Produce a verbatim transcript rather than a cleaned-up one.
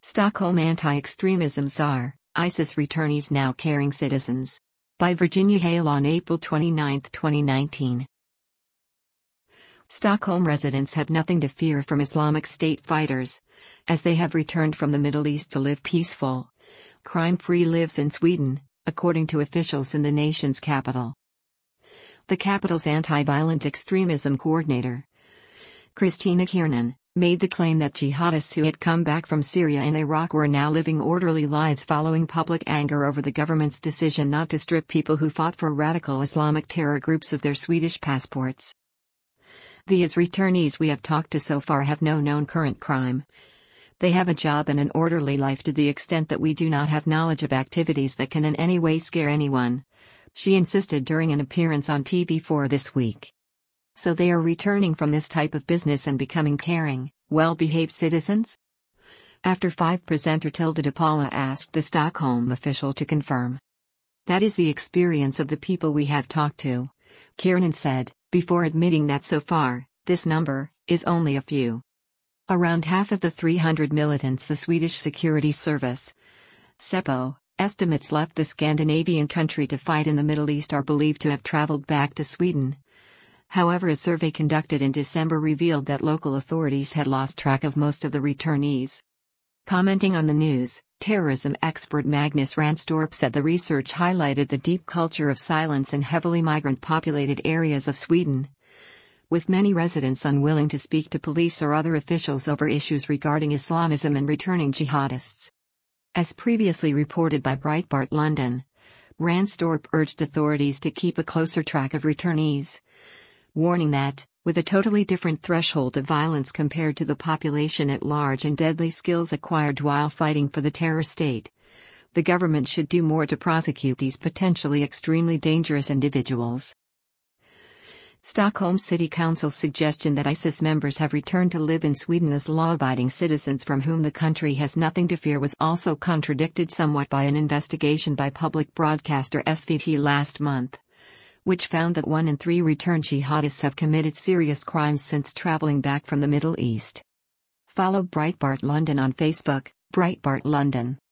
Stockholm Anti-Extremism Czar, ISIS returnees now caring citizens. By Virginia Hale on April twenty-ninth, twenty nineteen. Stockholm residents have nothing to fear from Islamic State fighters, as they have returned from the Middle East to live peaceful, crime-free lives in Sweden, according to officials in the nation's capital. The capital's anti-violent extremism coordinator, Kristina Kiernan, made the claim that jihadists who had come back from Syria and Iraq were now living orderly lives following public anger over the government's decision not to strip people who fought for radical Islamic terror groups of their Swedish passports. The I S returnees we have talked to so far have no known current crime. They have a job and an orderly life to the extent that we do not have knowledge of activities that can in any way scare anyone, she insisted during an appearance on T V four this week. So they are returning from this type of business and becoming caring, well-behaved citizens? After five presenter Tilda de Paula asked the Stockholm official to confirm. That is the experience of the people we have talked to, Kiernan said, before admitting that so far, this number is only a few. Around half of the three hundred militants the Swedish Security Service, Säpo, estimates left the Scandinavian country to fight in the Middle East are believed to have traveled back to Sweden. However, a survey conducted in December revealed that local authorities had lost track of most of the returnees. Commenting on the news, terrorism expert Magnus Ranstorp said the research highlighted the deep culture of silence in heavily migrant-populated areas of Sweden, with many residents unwilling to speak to police or other officials over issues regarding Islamism and returning jihadists. As previously reported by Breitbart London, Ranstorp urged authorities to keep a closer track of returnees, warning that, with a totally different threshold of violence compared to the population at large and deadly skills acquired while fighting for the terror state, the government should do more to prosecute these potentially extremely dangerous individuals. Stockholm City Council's suggestion that ISIS members have returned to live in Sweden as law-abiding citizens from whom the country has nothing to fear was also contradicted somewhat by an investigation by public broadcaster S V T last month, which found that one in three returned jihadists have committed serious crimes since traveling back from the Middle East. Follow Breitbart London on Facebook, Breitbart London.